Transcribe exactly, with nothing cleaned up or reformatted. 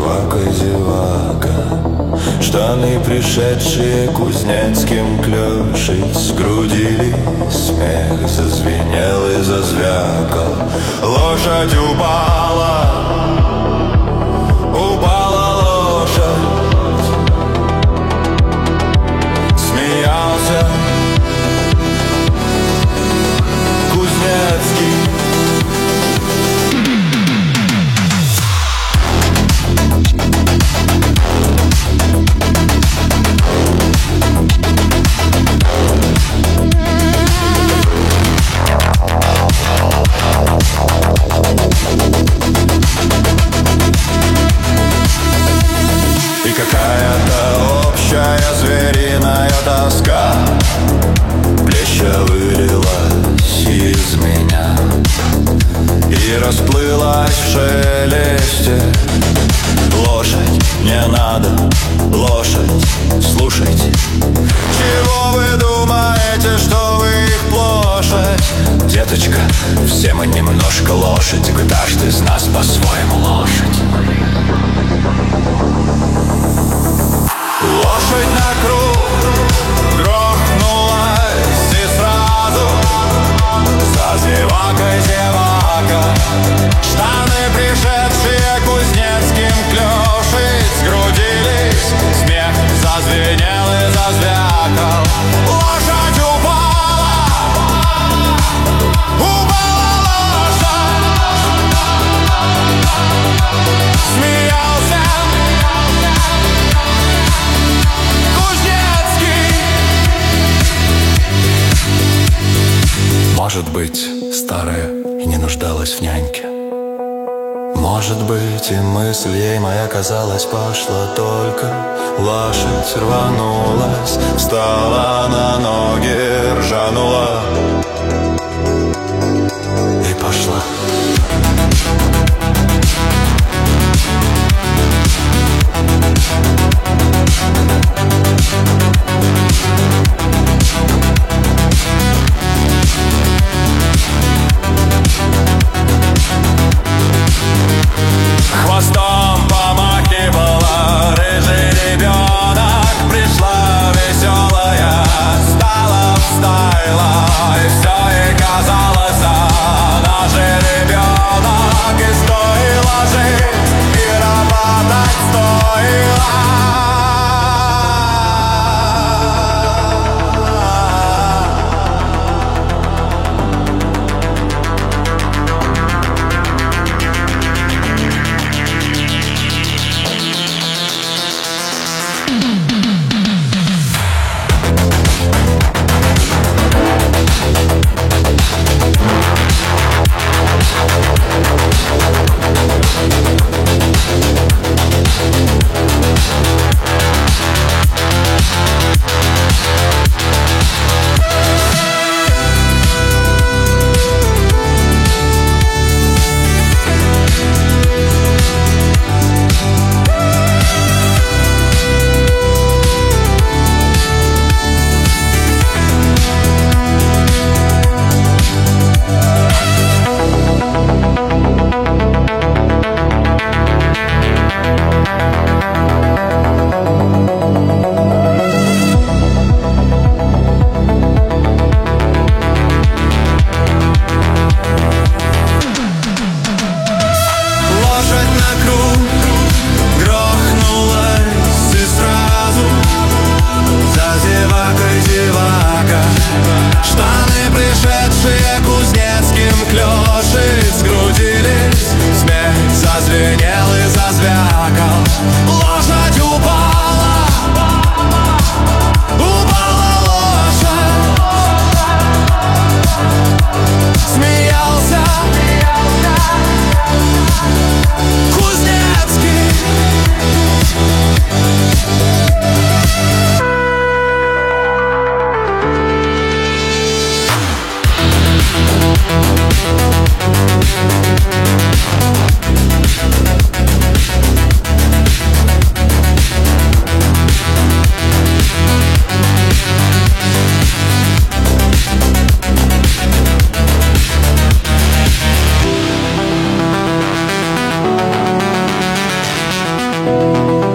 зевака, зевака. Штаны, пришедшие кузнецким клёшить, сгрудили смех, зазвенел и зазвякал. Лошадь упала, упала лошадь. Смеялся Кузнецкий. И какая-то общая звериная тоска плеща вылилась из меня и расплылась в шелесте. Лошадь, не надо, лошадь, слушайте. Чего вы думаете, что вы их плошадь? Деточка, все мы немножко лошадь, каждый из нас по-своему лошадь. Лошадь на круг грохнулась и сразу зазевака, зевака. Штаны, пришедшие кузнецким клёшить, сгрудились, смех зазвенел и зазвякал. Лошадь упала, упала лошадь. Смеялся может быть, старая и не нуждалась в няньке. Может быть, и мысль ей моя, казалось, пошла только. Лошадь рванулась, встала на ноги, ржанула и пошла. Хвостом помахивала рыжий ребенок. Пришла веселая, стала в стайла, и все Thank